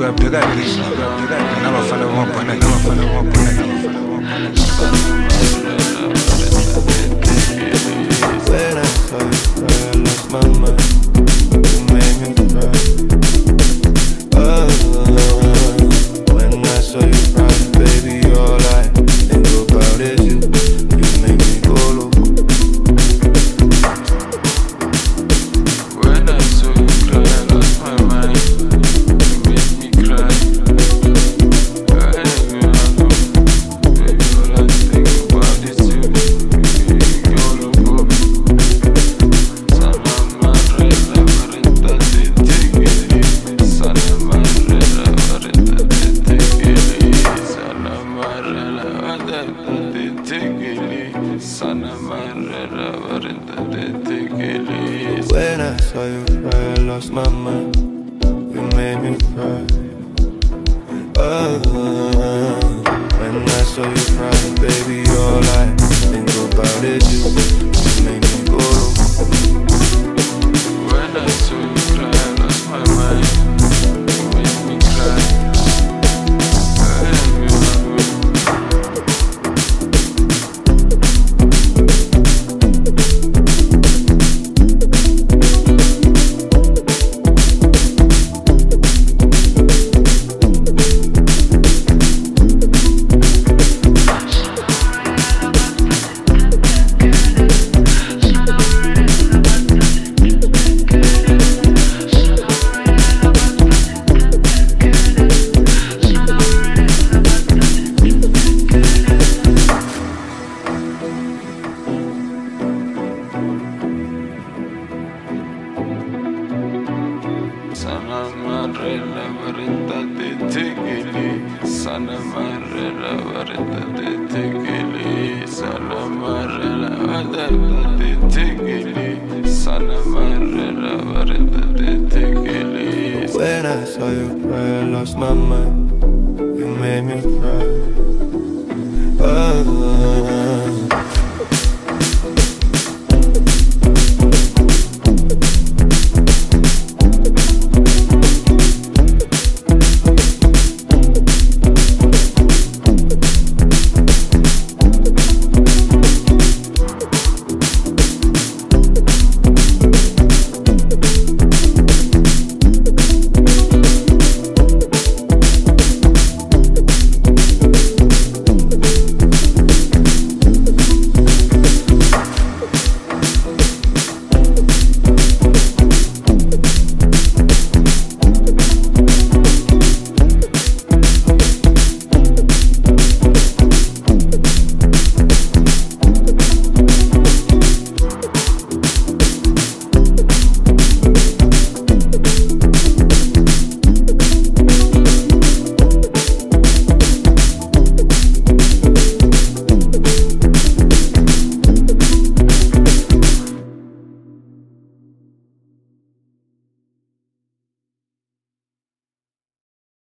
lost my mind. You made me cry. When I saw you cry, baby, all I think about is you. You make me go loco. When I saw you cry, I lost my mind. You made me cry. Baby, all I think about is you. You make me go loco. When I saw you cry, I lost my mind. You made me cry. When I saw you cry, baby, all I think about is you. You made me go loco. When I saw you cry, I lost my mind. You made me cry. Sana marrella varita de tegeli, sana marrella varita de tegeli, sana marrella varita de tegeli, sana marrella varita de tegeli. When I saw you cry, I lost my mind. You made me cry.